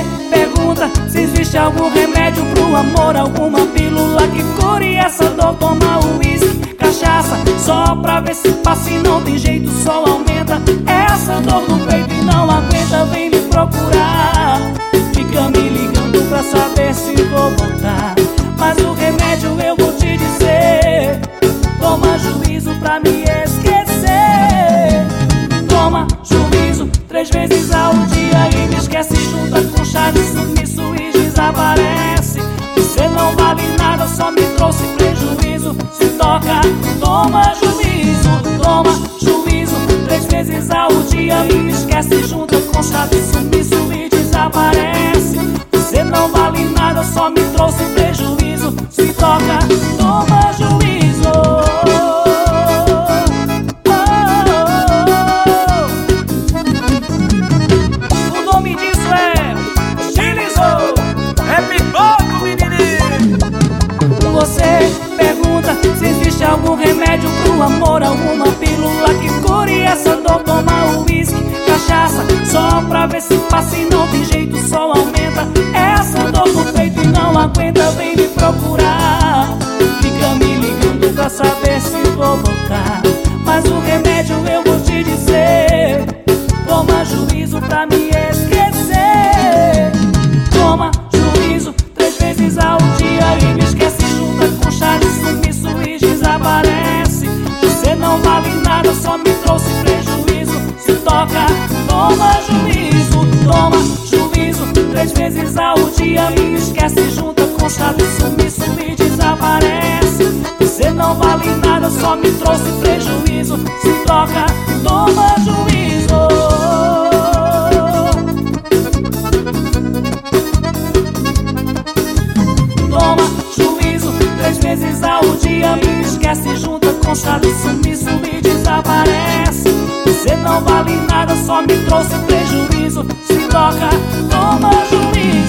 pergunta se existe algum remédio pro amor, alguma pílula que cure essa dor. Toma uísque, cachaça, só pra ver se passa e não tem jeito, só aumenta essa dor no peito e não aguenta, vem me procurar. Fica me ligando pra saber se vou voltar, mas o remédio eu vou te dizer: toma juízo pra me esquecer. Toma juízo 3 vezes ao dia e me esquece, junta com chá de sumiço e desaparece. Você não vale nada, só me trouxe prejuízo. Se toca, toma juízo. Toma juízo 3 vezes ao dia e me esquece, junta com chá de sumiço e desaparece. Você não vale nada, só me trouxe prejuízo. Se toca, toma juízo. Você pergunta se existe algum remédio pro amor, alguma pílula que cure essa dor. Toma uísque, cachaça, só pra ver se passa e não tem jeito, só aumenta essa dor no peito e não aguenta, vem me procurar. Fica me ligando pra saber se vou voltar, mas o remédio eu vou te dizer: toma juízo pra me esquecer. Toma juízo 3 vezes ao dia e me esquece, junta com chá de sumiço e desaparece. Você não vale nada, só me trouxe prejuízo. Se toca, toma juízo. Toma juízo 3 vezes ao dia e me esquece, junta com chá de sumiço e desaparece. Você não vale nada, só me trouxe prejuízo. Se toca, toma juízo. Toma juízo 3 vezes ao dia, me esquece, junta com chá de sumiço e desaparece. Você não vale nada, só me trouxe prejuízo. Se toca, toma juízo.